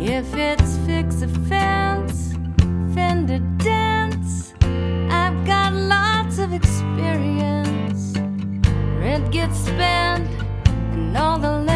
If it's fix a fence, fender dents, I've got lots of experience. Rent gets spent and all the